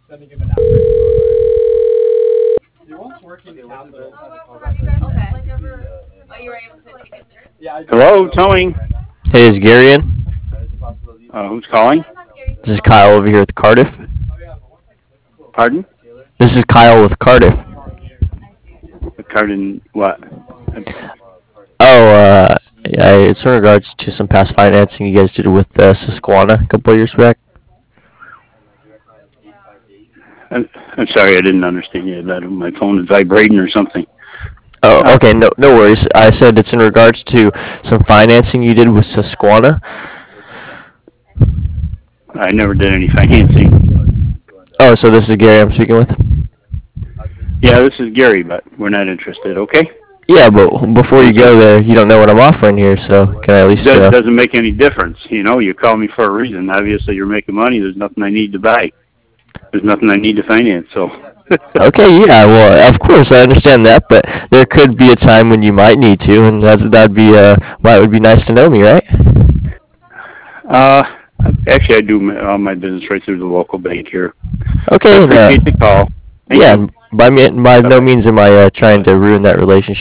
sending him an address. He wants working capital. Hello, towing. Hey, is Gary in? Who's calling? This is Kyle over here with Cardiff. Pardon? This is Kyle with Cardiff. Cardin, what? Yeah, it's in regards to some past financing you guys did with Susquehanna a couple of years back. I'm sorry, I didn't understand you. That my phone is vibrating or something. Oh, okay, no worries. I said it's in regards to some financing you did with Susquehanna. I never did any financing. Oh, so this is Gary I'm speaking with? Yeah, this is Gary, but we're not interested, okay? Yeah, but before you go there, you don't know what I'm offering here, so can I at least... It doesn't make any difference. You know, you call me for a reason. Obviously, you're making money. There's nothing I need to buy. There's nothing I need to finance, so... Okay, yeah, well, of course, I understand that, but there could be a time when you might need to, and that'd be, well, it would be nice to know me, right? Actually, I do all my business right through the local bank here. Okay, I appreciate the call. Thank you. By no means am I trying to ruin that relationship.